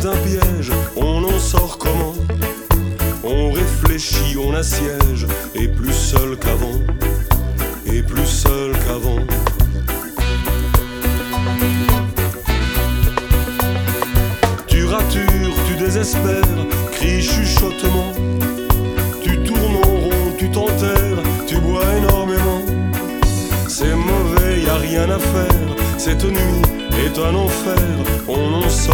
est un piège, on en sort comment? On réfléchit, on assiège, et plus seul qu'avant, et plus seul qu'avant. Tu ratures, tu désespères, cries chuchotement. Tu tournes en rond, tu t'enterres, tu bois énormément. C'est mauvais, y a rien à faire, cette nuit est un enfer, on en sort.